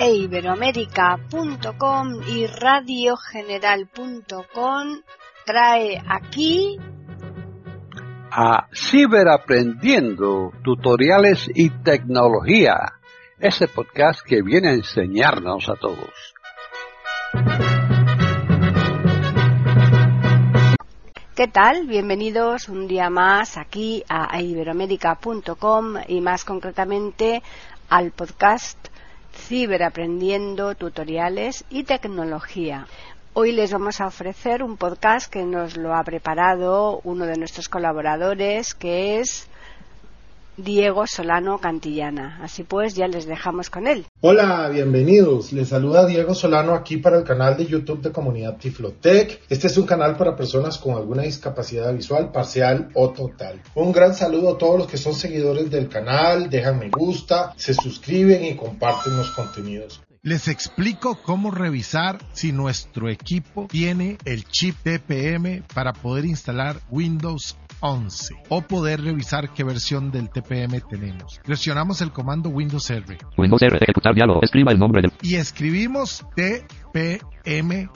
eiberoamerica.com y radiogeneral.com trae aquí a Ciberaprendiendo, tutoriales y tecnología, ese podcast que viene a enseñarnos a todos. ¿Qué tal? Bienvenidos un día más aquí a iberoamerica.com y más concretamente al podcast Ciberaprendiendo, tutoriales y tecnología. Hoy les vamos a ofrecer un podcast que nos lo ha preparado uno de nuestros colaboradores, que es Diego Solano Cantillana. Así pues, ya les dejamos con él. Hola, bienvenidos. Les saluda Diego Solano aquí para el canal de YouTube de Comunidad Tiflotec. Este es un canal para personas con alguna discapacidad visual, parcial o total. Un gran saludo a todos los que son seguidores del canal, dejan me gusta, se suscriben y comparten los contenidos. Les explico cómo revisar si nuestro equipo tiene el chip TPM para poder instalar Windows 11 o poder revisar qué versión del TPM tenemos. Presionamos el comando Windows R. Windows R, ejecutar diálogo, escriba el nombre del... Y escribimos tpm.msc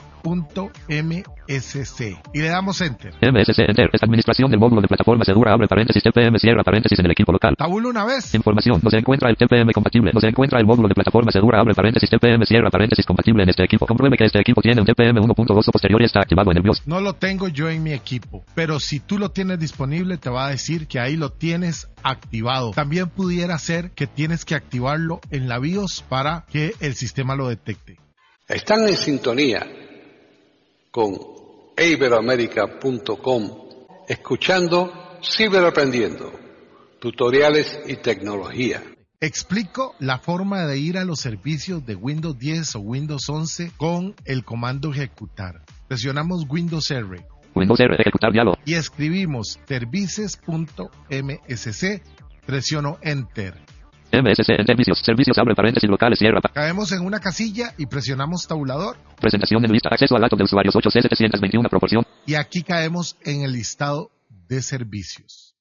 y le damos Enter. MSC, Enter, es administración del módulo de plataforma segura, abre paréntesis, TPM, cierra paréntesis en el equipo local. Tabulo una vez. Información, no se encuentra el TPM compatible, no se encuentra el módulo de plataforma segura, abre paréntesis, TPM, cierra paréntesis, compatible en este equipo. Compruebe que este equipo tiene un TPM 1.2 o posterior y está activado en el BIOS. No lo tengo yo en mi equipo, pero si tú lo tienes disponible te va a decir que ahí lo tienes activado. También pudiera ser que tienes que activarlo en la BIOS para que el sistema lo detecte. Están en sintonía con iberoamerica.com, escuchando Ciberaprendiendo, tutoriales y tecnología. Explico la forma de ir a los servicios de Windows 10 o Windows 11 con el comando ejecutar. Presionamos Windows R. Windows R, ejecutar diálogo. Y escribimos services.msc, presiono Enter. MSC, servicios, abre paréntesis, locales, cierra. Caemos en una casilla y presionamos tabulador. Presentación de lista, acceso a datos de usuarios 8C721, proporción. Y aquí caemos en el listado de servicios.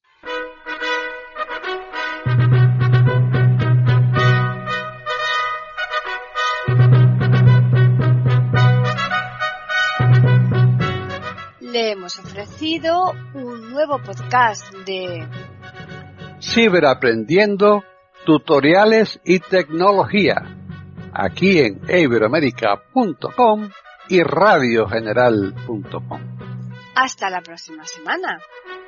Le hemos ofrecido un nuevo podcast de Ciberaprendiendo, tutoriales y tecnología, aquí en iberoamerica.com y radiogeneral.com. Hasta la próxima semana.